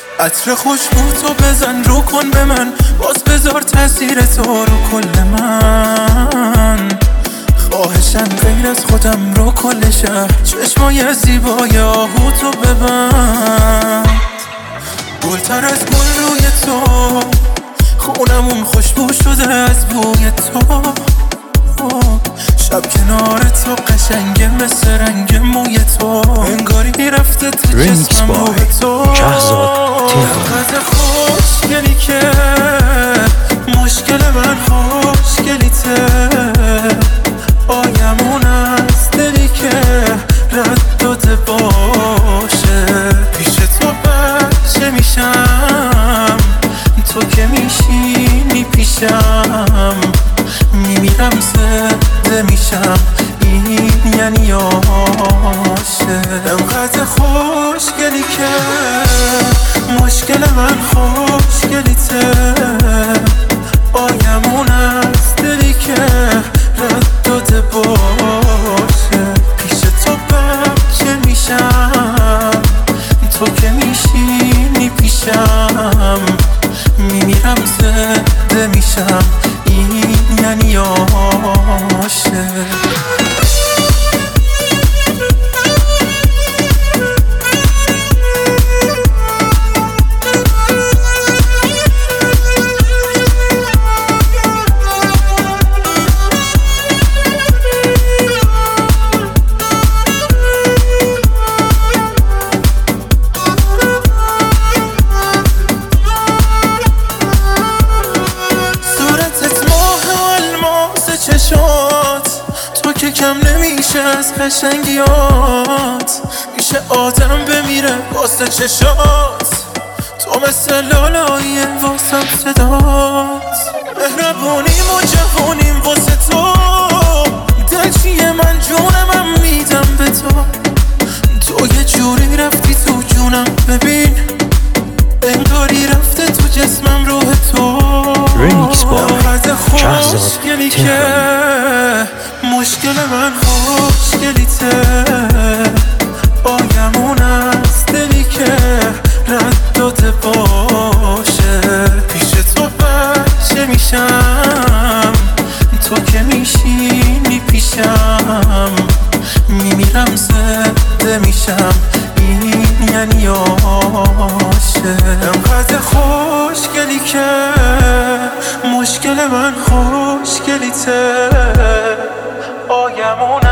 عطر خوشبو تو بزن رو کن به من، باز بذار تاثیر تو رو کل من. خواهشم غیر از خودم رو کل شهر، چشمای زیبای آهو تو ببند. گلتر از گل روی تو، خونمون خوشبو شده از بوی تو. شب کنار تو قشنگه مثل رنگ موی تو، انگاری رفته تو جسمم روح تو. انقدر خوشگلی که مشکل من خوشگلیته. آیمون از دلی که رد داده باشه. پیش تو بچه میشم، تو که میشینی پیشم. میمیرم زنده میشم، این یعنی عاشق. انقدر خوشگلی که مشکل من خوشگلیته. آیمون از دلی که رد داده باشه. پیش تو بچه میشم، تو که میشینی پیشم. میمیرم زنده میشم، این یعنی عاشق. تو که کم نمیشه از قشنگیات، میشه آدم بمیره واسه چشات. تو مثل لالاییه واسم صدات، مهربونیم و جوونیم واسه تو. دلچیه من جونم میدم به تو. تو یه جوری رفتی تو جونم، ببین انگاری رفته تو جسمم روح تو. انقدر خوشگلی که مشکل من خوشگلیته. آیمون از دلی که رد داده باشه. پیش تو بچه میشم، تو که میشینی پیشم. میمیرم زنده میشم، این یعنی عاشق. انقدر خوشگلی که مشکل من خوشگلیته. آیمون